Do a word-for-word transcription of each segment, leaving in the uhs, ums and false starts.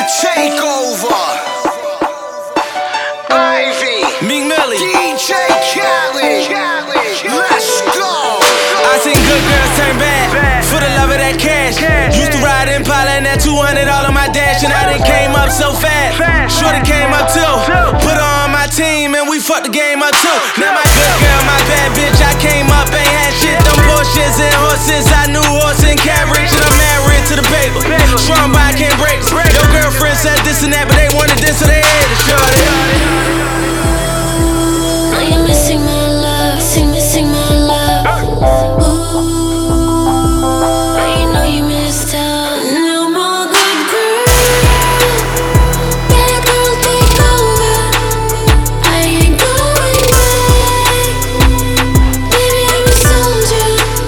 takeover. Ivy, Meek Millie, D J Khaled, let's go. I seen good girls turn bad for the love of that cash. Used to ride Impala and that two hundred all on my dash, and I done came up so fast. Shorty came up too, put her on my team and we fucked the game up too. Now my good girl, my bad bitch, I came up, ain't had shit. Them Porsches and horses, I knew horse and carriage, and I'm married to the paper. Strong by, I can't break. Your girlfriend said this and that, but they wanted this, so they had to show it. Are you missing my love? Missing, missing my love. Ooh, you know you missed out. No more good girl. Bad girl, take over. I ain't going back. Baby, I'm a soldier.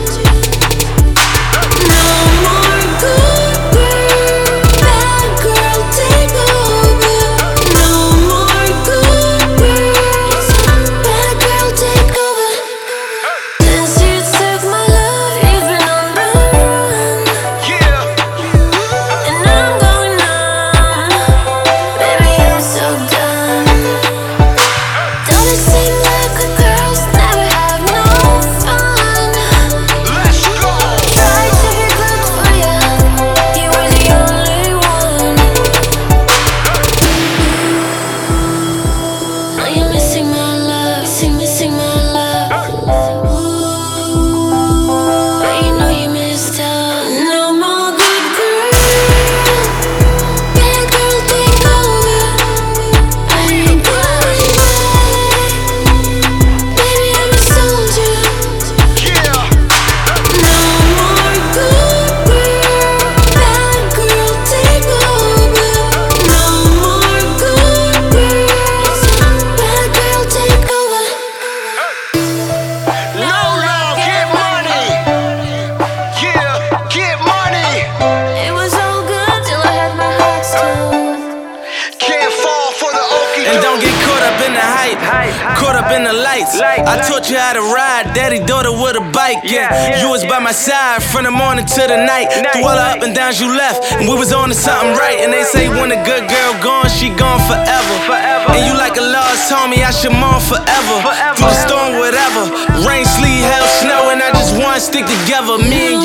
No more good girl. Bad girl, take over. No more good girls. Bad girl, take over. Since you took my love, you've been on the run. Yeah, And I'm going numb. Baby, I'm so done. Don't it seem like good girls never have no fun? let's go. Tried to be good for you, you were the only one. Are you missing my love? Missing, missing my love. Ooh, you know you missed out. No more good girl. Bad girl, take over. I ain't going back. Baby, I'm a soldier. Yeah, No more good girl. Bad girl, take over. No more good girls. Bad girl, take over. no law, get money. Yeah, get money. It was all good till I had my heart stolen. Can't fall for the okie And don't get caught up in the hype, caught up in the lights. I taught you how to ride, daddy daughter with a bike. Yeah, you was by my side from the morning to the night. Through all the up and downs you left, and we was on to something right. And they say when a good girl gone, she gone forever. And you like a lost homie, I should mourn forever. Through the storm, whatever, rain, sleet, hail, snow, and I just want to stick together. Me and